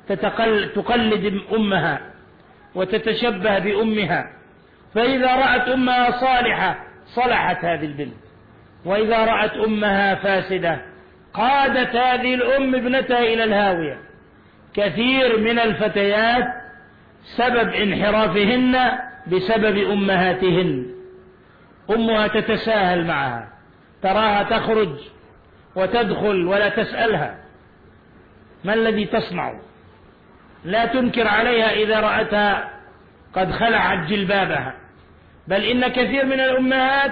تقلد أمها وتتشبه بأمها، فإذا رأت أمها صالحة صلحت هذه البنت، وإذا رأت أمها فاسدة قادت هذه الأم ابنتها إلى الهاوية. كثير من الفتيات سبب انحرافهن بسبب أمهاتهن، أمها تتساهل معها، تراها تخرج وتدخل ولا تسألها ما الذي تصنع، لا تنكر عليها إذا رأتها قد خلعت جلبابها، بل إن كثير من الأمهات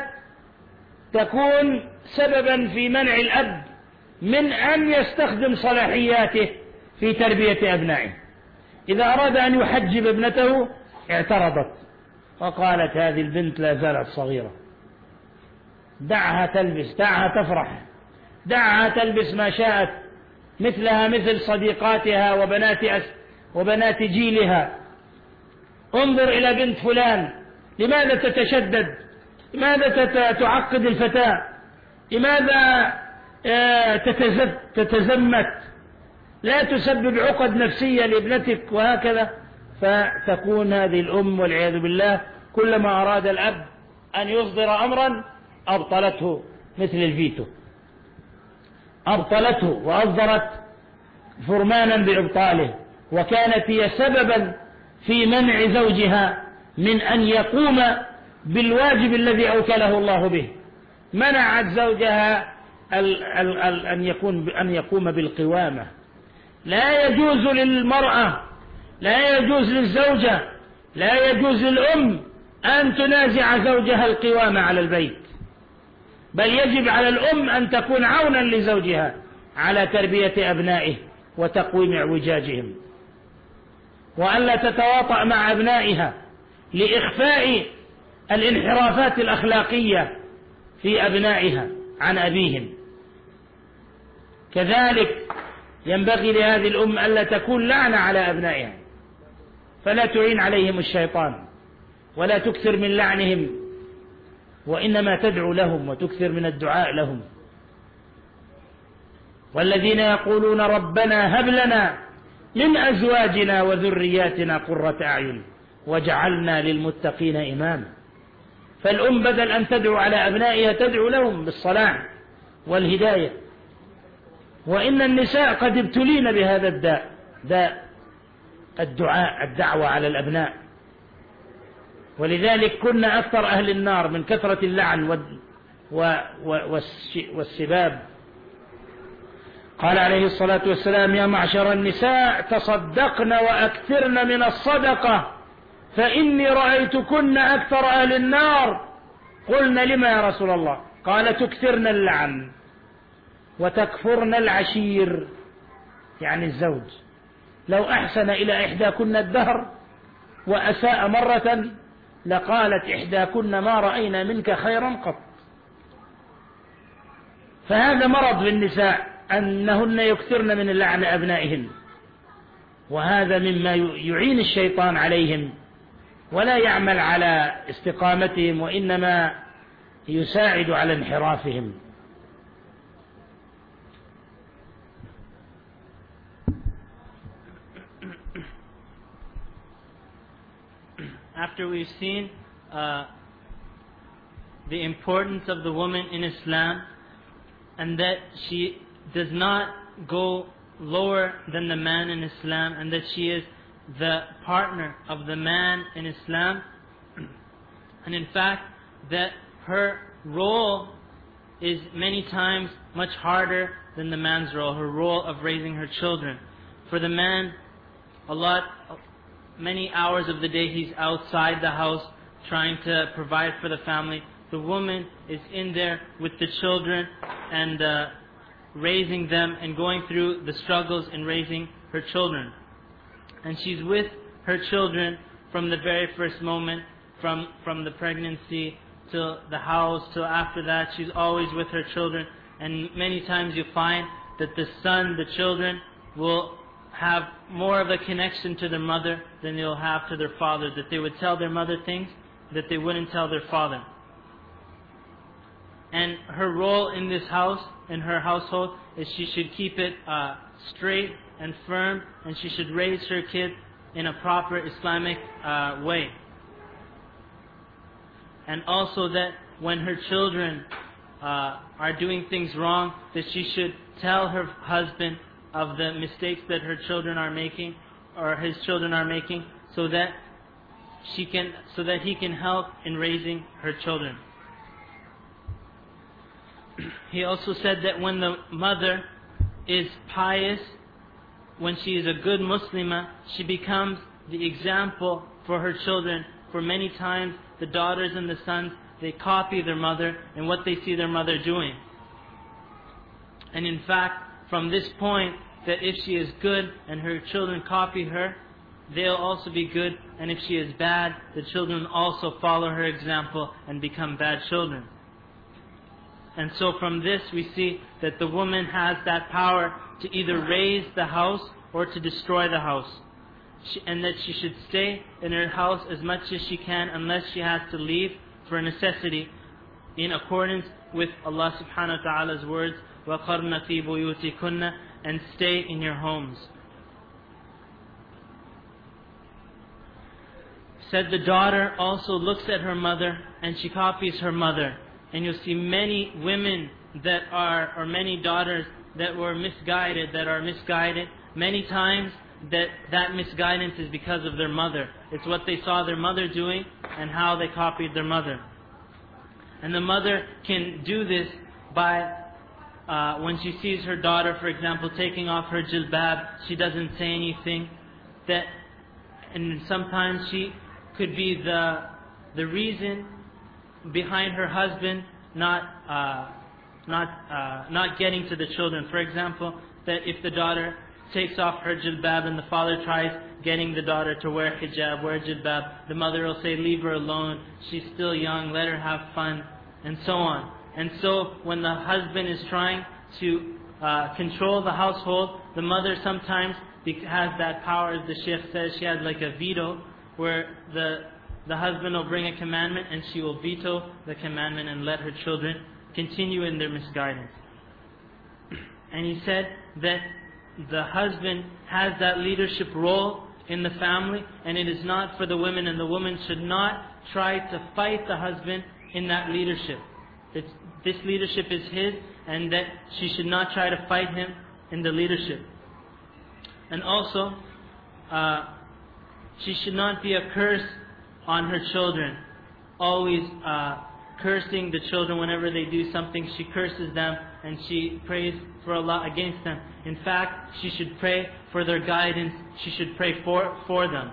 تكون سببا في منع الأب من أن يستخدم صلاحياته في تربية أبنائه. إذا أراد أن يحجب ابنته اعترضت وقالت هذه البنت لا زالت صغيرة، دعها تلبس، دعها تفرح، دعها تلبس ما شاءت، مثلها مثل صديقاتها وبنات جيلها. انظر إلى بنت فلان، لماذا تتشدد؟ لماذا تعقد الفتاة؟ لماذا تتزمت؟ لا تسبب عقد نفسية لابنتك، وهكذا. فتكون هذه الأم والعياذ بالله كلما أراد الأب أن يصدر أمرا أبطلته، مثل الفيتو، أبطلته وأصدرت فرمانا بإبطاله، وكانت هي سببا في منع زوجها من أن يقوم بالواجب الذي أوكله الله به. منعت زوجها أن يقوم بالقوامة. لا يجوز للمرأة، لا يجوز للزوجة، لا يجوز للأم أن تنازع زوجها القوامة على البيت، بل يجب على الأم أن تكون عونا لزوجها على تربية أبنائه وتقويم اعوجاجهم، وألا تتواطأ مع أبنائها لإخفاء الانحرافات الأخلاقية في أبنائها عن أبيهم. كذلك ينبغي لهذه الأم ألا تكون لعنة على أبنائها، فلا تعين عليهم الشيطان ولا تكثر من لعنهم، وإنما تدعو لهم وتكثر من الدعاء لهم. والذين يقولون ربنا هب لنا من أزواجنا وذرياتنا قرة أعين وجعلنا للمتقين إماما. فالأم بدل أن تدعو على أبنائها تدعو لهم بالصلاح والهداية. وإن النساء قد ابتلين بهذا الداء، داء الدعوة على الأبناء، ولذلك كنا أكثر أهل النار من كثرة اللعن والسباب. قال عليه الصلاة والسلام يا معشر النساء تصدقن وأكثرن من الصدقة فإني رأيتكن أكثر أهل النار. قلنا لما يا رسول الله؟ قال تكثرن اللعن وتكفرن العشير، يعني الزوج. لو أحسن إلى إحداكن الدهر وأساء مرة لقالت إحداكن ما رأينا منك خيرا قط. فهذا مرض بالنساء أنهن يكثرن من لعن أبنائهن، وهذا مما يعين الشيطان عليهم ولا يعمل على استقامتهم، وإنما يساعد على انحرافهم. After we've seen the importance of the woman in Islam, and that she does not go lower than the man in Islam, and that she is the partner of the man in Islam, and in fact that her role is many times much harder than the man's role, her role of raising her children. For the man, many hours of the day he's outside the house trying to provide for the family. The woman is in there with the children and raising them and going through the struggles in raising her children. And she's with her children from the very first moment, from the pregnancy till the house, till after that. She's always with her children. And many times you find that the children will have more of a connection to their mother than they'll have to their father, that they would tell their mother things that they wouldn't tell their father. And her role in this house, in her household, is she should keep it straight and firm, and she should raise her kids in a proper Islamic way. And also that when her children are doing things wrong, that she should tell her husband of the mistakes that her children are making, or his children are making, so that he can help in raising her children. He also said that when the mother is pious, when she is a good Muslimah, she becomes the example for her children. For many times the daughters and the sons, they copy their mother and what they see their mother doing. And in fact, from this point, that if she is good and her children copy her, they'll also be good. And if she is bad, the children also follow her example and become bad children. And so from this we see that the woman has that power to either raise the house or to destroy the house. And that she should stay in her house as much as she can, unless she has to leave for a necessity, in accordance with Allah subhanahu wa ta'ala's words, وَقَرْنَ فِي بُيُوتِكُنَّ, and stay in your homes. Said the daughter also looks at her mother and she copies her mother. And you'll see many women or many daughters that are misguided. Many times that misguidance is because of their mother. It's what they saw their mother doing and how they copied their mother. And the mother can do this by when she sees her daughter, for example, taking off her jilbab, she doesn't say anything. And sometimes she could be the reason behind her husband not getting to the children. For example, that if the daughter takes off her jilbab and the father tries getting the daughter to wear hijab, wear jilbab, the mother will say, leave her alone, she's still young, let her have fun, and so on. And so when the husband is trying to control the household, the mother sometimes has that power, as the Shaykh says, she has like a veto, where the husband will bring a commandment and she will veto the commandment and let her children continue in their misguidance. And he said that the husband has that leadership role in the family, and it is not for the women, and the woman should not try to fight the husband in that leadership. This leadership is his, and that she should not try to fight him in the leadership. And also, she should not be a curse on her children, always cursing the children whenever they do something. She curses them and she prays for Allah against them. In fact, she should pray for their guidance. She should pray for them.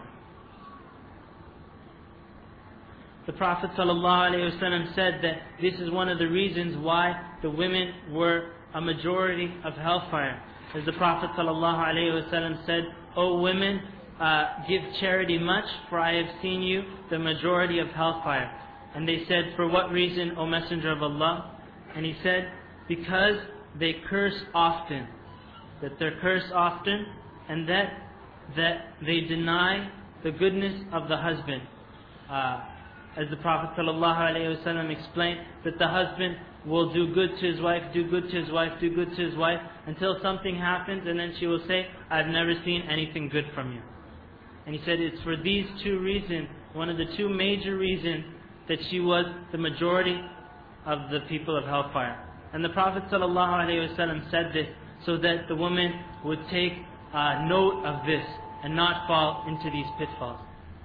The Prophet ﷺ said that this is one of the reasons why the women were a majority of hellfire. As the Prophet ﷺ said, O women, give charity much, for I have seen you the majority of hellfire. And they said, for what reason, O Messenger of Allah? And he said, because they curse often. That they curse often, and that they deny the goodness of the husband. As the Prophet ﷺ explained, that the husband will do good to his wife, do good to his wife, do good to his wife, until something happens, and then she will say, I've never seen anything good from you. And he said it's for these two reasons, one of the two major reasons, that she was the majority of the people of hellfire. And the Prophet ﷺ said this so that the woman would take note of this and not fall into these pitfalls.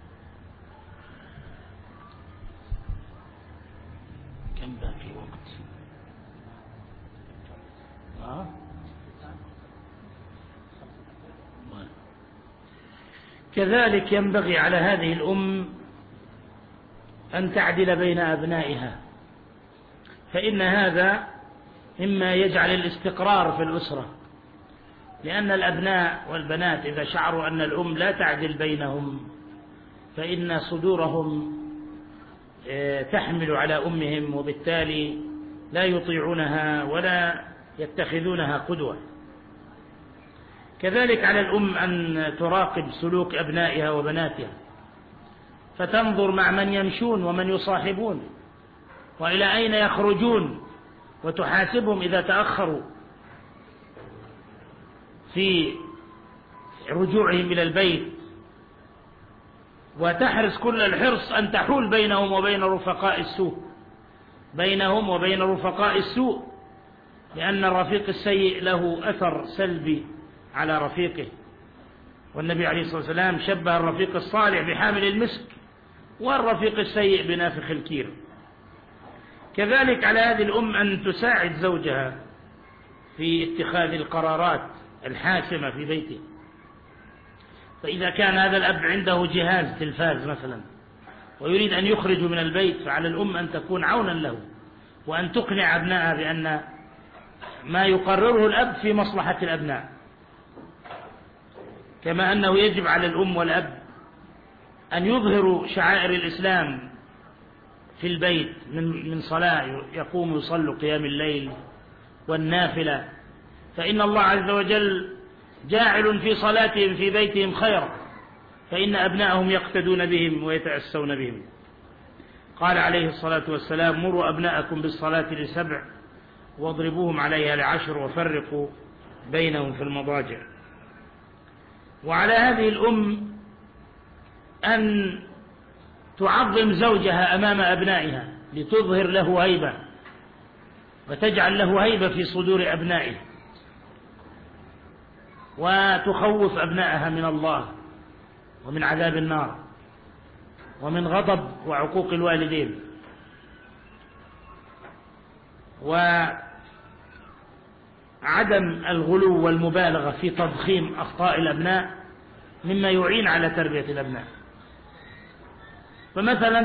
كم باقي وقت؟ كذلك ينبغي على هذه الأم أن تعدل بين أبنائها، فإن هذا مما يجعل الاستقرار في الأسرة، لأن الأبناء والبنات إذا شعروا أن الأم لا تعدل بينهم فإن صدورهم تحمل على أمهم، وبالتالي لا يطيعونها ولا يتخذونها قدوة. كذلك على الأم أن تراقب سلوك أبنائها وبناتها، فتنظر مع من يمشون ومن يصاحبون وإلى أين يخرجون، وتحاسبهم إذا تأخروا في رجوعهم إلى البيت، وتحرص كل الحرص أن تحول بينهم وبين رفقاء السوء، بينهم وبين رفقاء السوء، لأن الرفيق السيء له أثر سلبي على رفيقه. والنبي عليه الصلاة والسلام شبه الرفيق الصالح بحامل المسك، والرفيق السيء بنافخ الكير. كذلك على هذه الأم أن تساعد زوجها في اتخاذ القرارات الحاسمة في بيته. فإذا كان هذا الأب عنده جهاز تلفاز مثلا ويريد أن يخرج من البيت، فعلى الأم أن تكون عونا له، وأن تقنع أبنائها بأن ما يقرره الأب في مصلحة الأبناء، كما أنه يجب على الأم والأب أن يظهروا شعائر الإسلام في البيت من صلاة، يقوم يصلوا قيام الليل والنافلة، فإن الله عز وجل جاعل في صلاتهم في بيتهم خيرا، فإن أبنائهم يقتدون بهم ويتأسون بهم. قال عليه الصلاة والسلام: مروا أبناءكم بالصلاة ل7 واضربوهم عليها ل10 وفرقوا بينهم في المضاجع. وعلى هذه الأم أن تعظم زوجها أمام أبنائها لتظهر له هيبة، وتجعل له هيبة في صدور أبنائه، وتخوف أبنائها من الله ومن عذاب النار ومن غضب وعقوق الوالدين. وعدم الغلو والمبالغة في تضخيم أخطاء الأبناء مما يعين على تربية الأبناء. فمثلا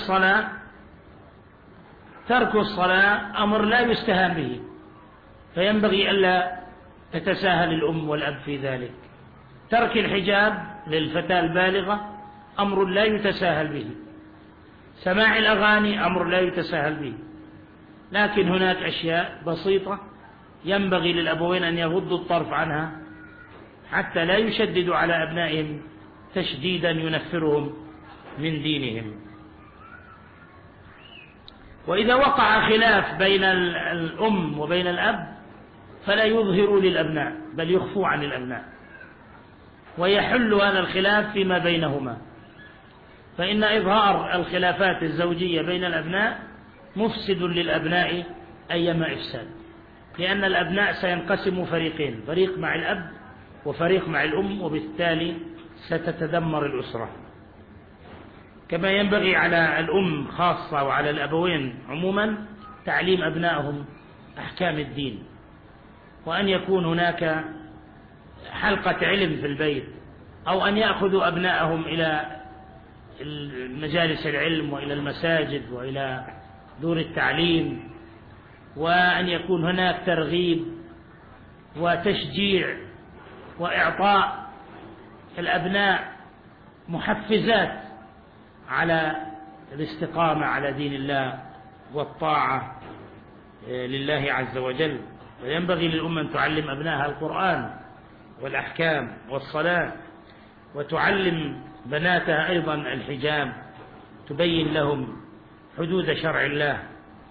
ترك الصلاة أمر لا يستهان به، فينبغي ألا تتساهل الأم والأب في ذلك. ترك الحجاب للفتاة البالغة أمر لا يتساهل به. سماع الأغاني أمر لا يتساهل به. لكن هناك أشياء بسيطة ينبغي للأبوين أن يغضوا الطرف عنها حتى لا يشددوا على أبنائهم تشديدا ينفرهم من دينهم. وإذا وقع خلاف بين الأم وبين الأب فلا يظهروا للأبناء بل يخفوا عن الأبناء، ويحل هذا الخلاف فيما بينهما، فإن إظهار الخلافات الزوجية بين الأبناء مفسد للأبناء أيما إفساد، لأن الأبناء سينقسموا فريقين، فريق مع الأب وفريق مع الأم، وبالتالي ستتدمر الأسرة. كما ينبغي على الأم خاصة وعلى الأبوين عموما تعليم أبنائهم أحكام الدين، وأن يكون هناك حلقة علم في البيت، أو أن يأخذوا أبنائهم إلى مجالس العلم وإلى المساجد وإلى دور التعليم، وأن يكون هناك ترغيب وتشجيع وإعطاء الأبناء محفزات على الاستقامة على دين الله والطاعة لله عز وجل. وينبغي للأمة أن تعلم أبنائها القرآن والأحكام والصلاة، وتعلم بناتها أيضا الحجاب، تبين لهم حدود شرع الله.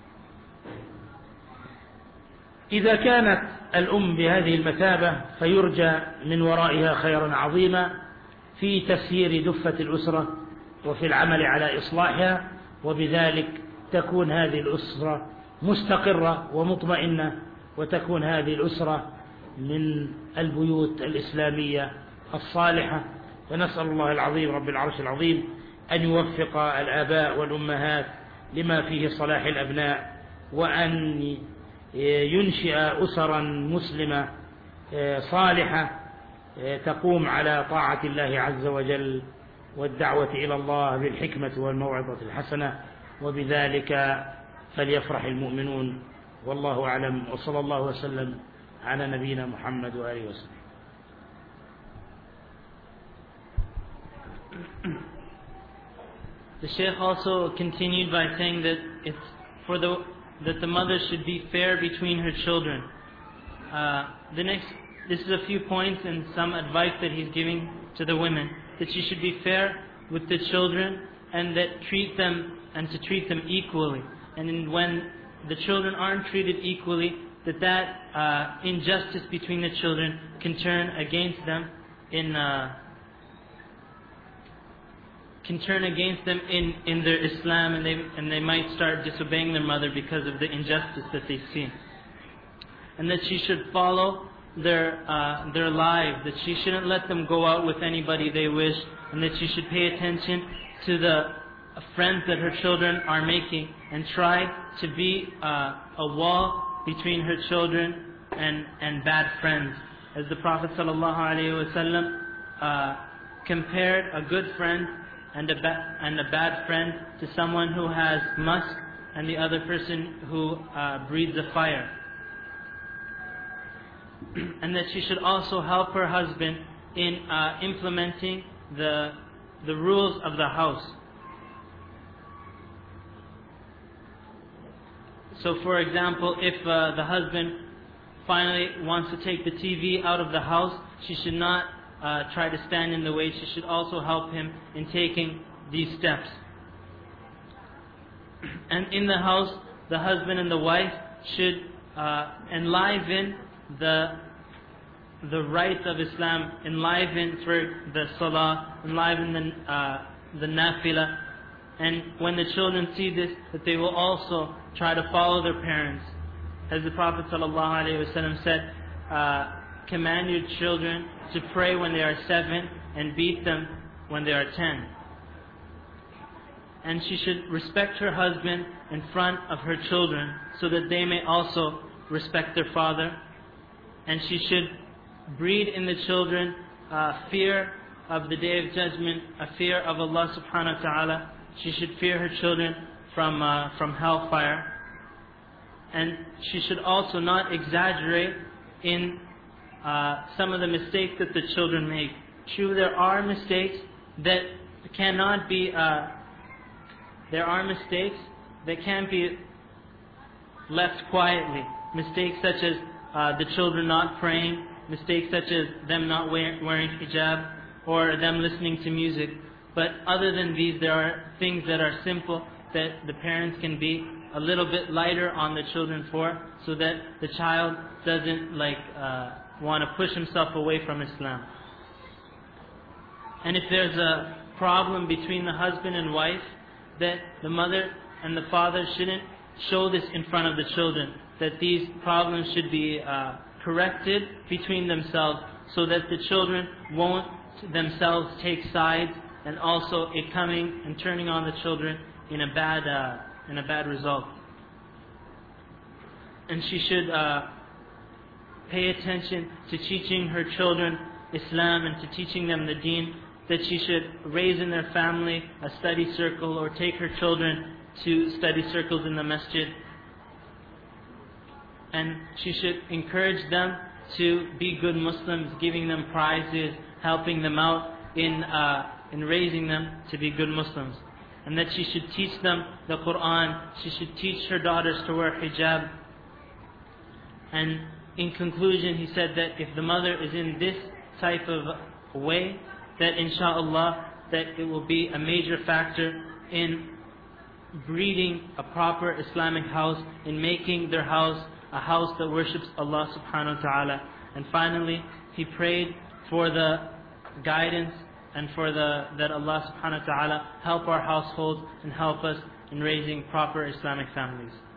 إذا كانت الأم بهذه المثابة فيرجى من ورائها خيرا عظيما في تسيير دفة الأسرة وفي العمل على إصلاحها، وبذلك تكون هذه الأسرة مستقرة ومطمئنة، وتكون هذه الأسرة من البيوت الإسلامية الصالحة. فنسأل الله العظيم رب العرش العظيم أن يوفق الآباء والأمهات لما فيه صلاح الأبناء، وأن ينشئ أسرا مسلمة صالحة تقوم على طاعة الله عز وجل والدعوة إلى الله بالحكمة والموعظة الحسنة، وبذلك فليفرح المؤمنون. والله أعلم، وصلى الله وسلم على نبينا محمد وآله وسلم. The Shaykh also continued by saying that that the mother should be fair between her children. This is a few points and some advice that he's giving to the women, that she should be fair with the children and to treat them equally. And when the children aren't treated equally, that injustice between the children can turn against them in their Islam, and they might start disobeying their mother because of the injustice that they've seen. And that she should follow their lives, that she shouldn't let them go out with anybody they wish, and that she should pay attention to the friends that her children are making, and try to be a wall between her children and bad friends. As the Prophet ﷺ compared a good friend and a bad friend to someone who has musk and the other person who breathes a fire. And that she should also help her husband in implementing the rules of the house. So for example, if the husband finally wants to take the TV out of the house, she should not try to stand in the way. She should also help him in taking these steps. And in the house, the husband and the wife should enliven the rights of Islam, enliven for the salah, enliven the nafilah. And when the children see this, that they will also try to follow their parents. As the Prophet ﷺ said, command your children to pray when they are 7 and beat them when they are 10. And she should respect her husband in front of her children so that they may also respect their father. And she should breed in the children fear of the Day of Judgment, a fear of Allah subhanahu wa ta'ala. She should fear her children from hellfire. And she should also not exaggerate in some of the mistakes that the children make. True, there are mistakes that cannot be. There are mistakes that can't be left quietly. Mistakes such as the children not praying. Mistakes such as them not wearing hijab, or them listening to music. But other than these, there are things that are simple that the parents can be a little bit lighter on the children for, so that the child doesn't want to push himself away from Islam. And if there's a problem between the husband and wife, that the mother and the father shouldn't show this in front of the children, that these problems should be corrected between themselves, so that the children won't themselves take sides, and also it coming and turning on the children in a bad result. And she should pay attention to teaching her children Islam and to teaching them the deen, that she should raise in their family a study circle or take her children to study circles in the masjid. And she should encourage them to be good Muslims, giving them prizes, helping them out in in raising them to be good Muslims. And that she should teach them the Quran, she should teach her daughters to wear hijab. And in conclusion, he said that if the mother is in this type of way, that inshallah, that it will be a major factor in breeding a proper Islamic house, in making their house a house that worships Allah subhanahu wa ta'ala. And finally, he prayed for the guidance and for that Allah subhanahu wa ta'ala help our household and help us in raising proper Islamic families.